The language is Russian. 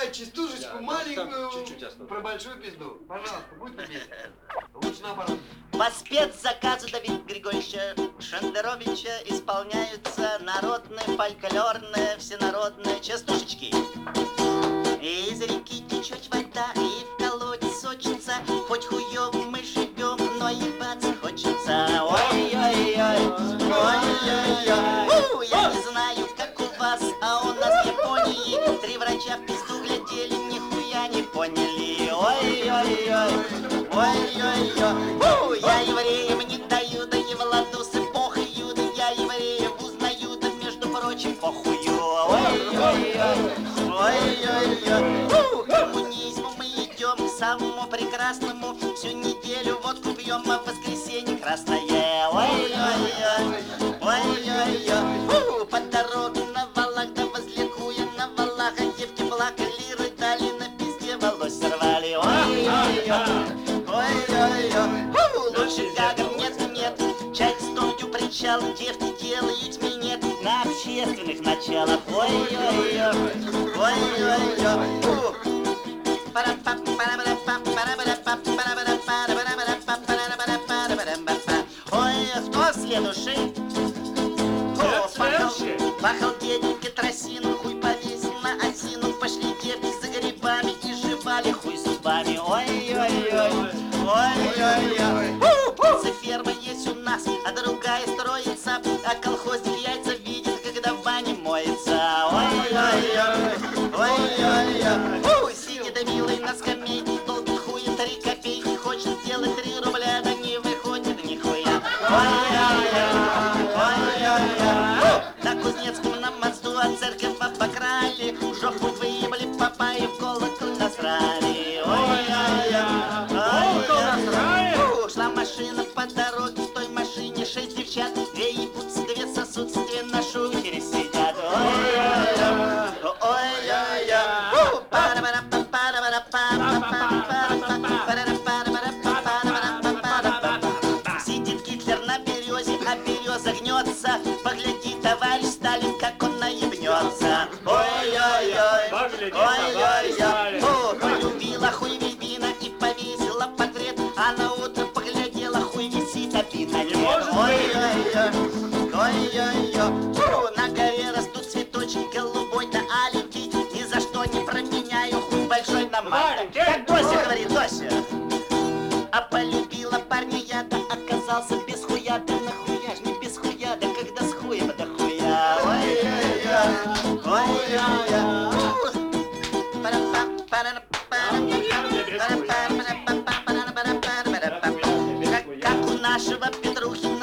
давай частушечку маленькую чуть-чуть осталось. про большую пизду. Пожалуйста, будь любезен. Лучше наоборот. По спецзаказу Давида Григорьевича Шендеровича исполняются народные, фольклорные, всенародные частушечки. Из реки течет вода, и в колодец сочится. Хоть хуём мы живем, но ебаться хочется. Ой-ой-ой, ой-ой-ой. Я не знаю, как у вас, а у нас в Японии 3 врача в пизду глядели, нихуя не поняли. Ой-ой-ой, ой-ой-ой. Я евреям не даю, да и владусы похую, да я евреев узнаю, да между прочим похую. Ой-ой-ой, ой-ой-ой. К коммунизму мы идем, к самому прекрасному. Всю неделю водку пьем, а в воскресенье красное. Ой-ой-ой, ой-ой-ой. По дороге на валах, да возликуя на валах, а девки плакали, рыдали, на пизде волос сорвали. Ой-ой-ой, ой-ой-ой. Лучше гагом нет, часть-студию причал, девки делают минет на общественных началах. Ой-ой-ой, ой-ой-ой. Ой, кто следующий? Пахал деденька тросину, хуй повесил на осину. Пошли девки за грибами и жевали хуй зубами. Ой-ой-ой, ой-ой-ой. Птицеферма есть у нас, а другая строится, а колхозник яйца видит, когда в бане моется. Ой-ой-ой, ой-ой-ой. Сидит милый на скамейке, долбит хуем 3 копейки, хочет сделать 3 рубля, да не выходит нихуя. Ой-ой-ой, ой-ой-ой. На Кузнецком на мосту, а церковь обокрали, жопу выебали, папа и в колокол насрали. Ой-ой-ой, ой-ой-ой. Шла машина по дороге, в той машине 6 девчат, 2 ебутся, 2 сосутся, 2 на шухере сидят. Ой-ой-ой, ой-ой-ой. Сидит Гитлер на березе, а береза гнется. Погляди, товарищ Сталин, как он наебнется. Ой-ой-ой, ой-ой-ой. Полюбила хуй Вильбина и повесила портрет, а на утро поглядела, хуй висит, а пина нет. Ой-ой-ой, ой-ой-ой. На горе растут цветочки голубой да аленький, ни за что не променяю хуй большой на маленький. Как Дося говорит, Дося. А полюбила парня я, да оказался без хуя, да нахуя ж не без хуя, да когда с хуем да хуя. Ой-ой-ой, ой-ой-ой. Как у нашего Петрухина